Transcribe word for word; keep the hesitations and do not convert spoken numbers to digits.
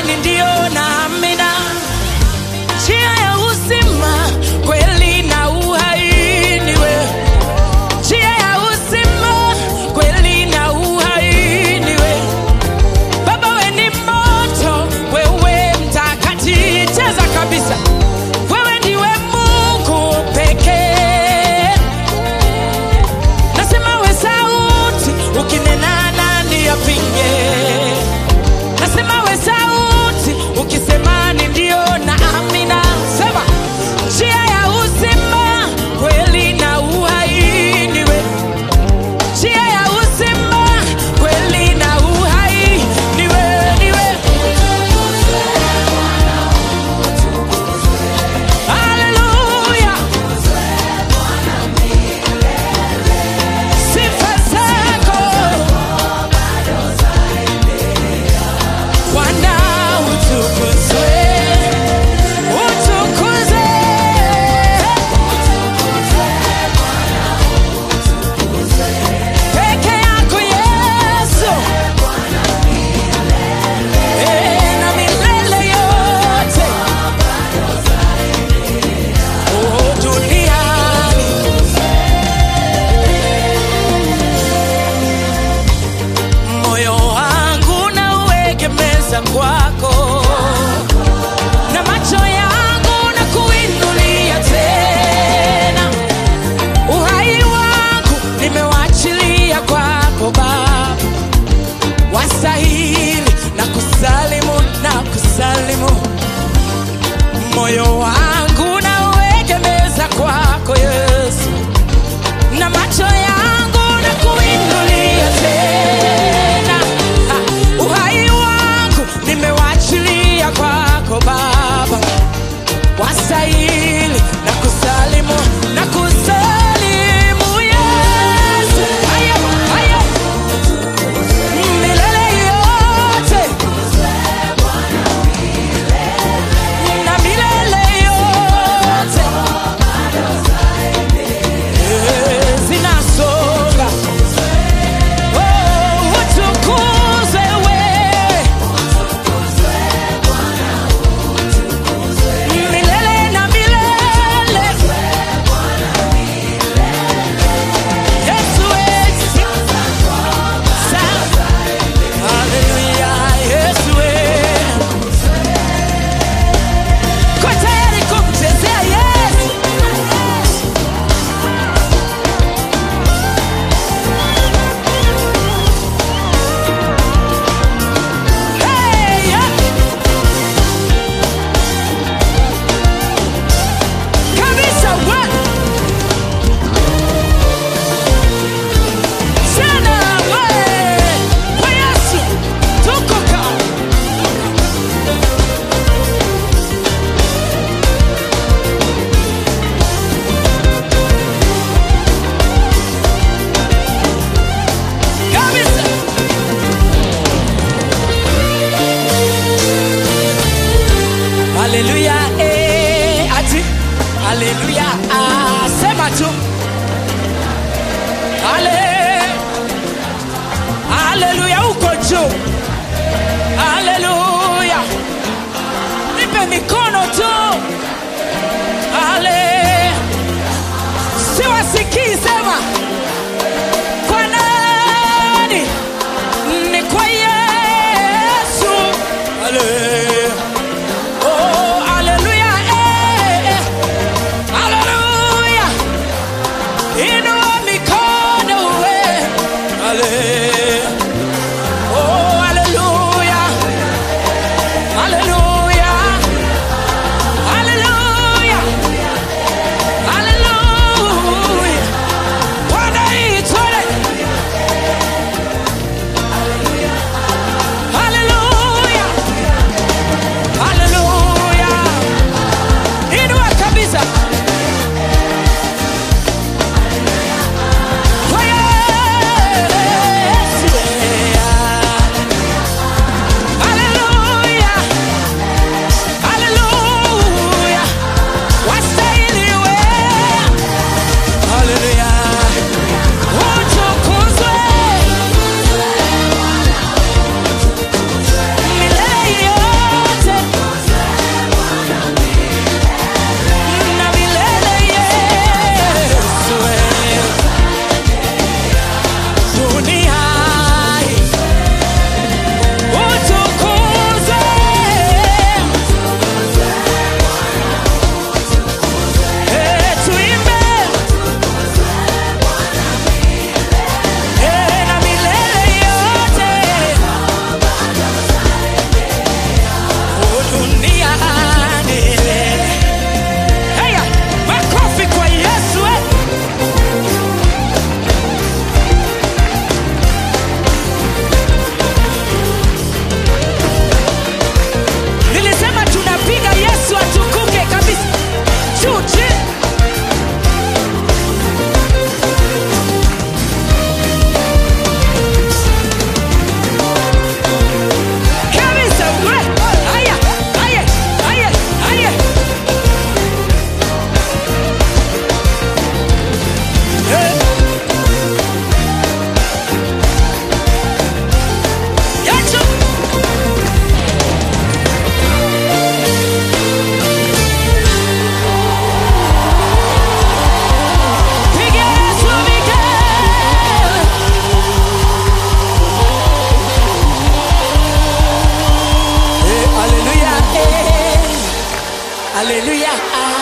ukisemani ndio na amina. Njia ya uzima, kweli na uhai ni wewe. Njia ya uzima, kweli na uhai ni wewe. Baba wewe ni moto, wewe mtakatifu. Cheza kabisa. Wewe ndiwe Mungu pekee. Nasema we sauti, ukinena nani apinge? Nasema we sauti, ukisemani ndio na amina. Sema njia ya uzima, kweli na uhai ni wewe. Njia ya uzima, kweli na uhai ni wewe, ni wewe. Haleluya. Sifa zako Bwana utukuzwe, utukuzwe. Peke yako Yesu, eh, na milele yote. Oh, duniani moyo wangu na uegemeza kwako, na macho yangu na kuinulia tena. Uhai wangu nimewachilia kwako Baba, wastahili na kusalimu na kusalimu. Moyo wangu na uegemeza kwako Yesu, na macho yangu na kuinulia tena. Ha, uhai wangu nimewachilia kwako Baba, wastahili na kusalimu na kusalimu Yesu. Haya, haya. Milele yote na milele yote, eh, zinasonga. Oh, utukuzwe wewe milele na milele. Yesu wewe. Sa- Hallelujah. Yesu wewe. Kwa tayari kumchezea Yesu. Hey, yeah. Kabisa wewe. Sana wewe. Kwa Yesu tukuka. Kabisa. Haleluya, eh, ati haleluya, ah, sema tu hale, haleluya, uko juu. Haleluya, nipe mikono tu. Hale, siwasikii, sema kwa nani? Ni kwa Yesu. Hale. Oh, haleluya, eh, eh. Haleluya. Inua mikono we. Hale. Oh, haleluya. Haleluya. haleluya.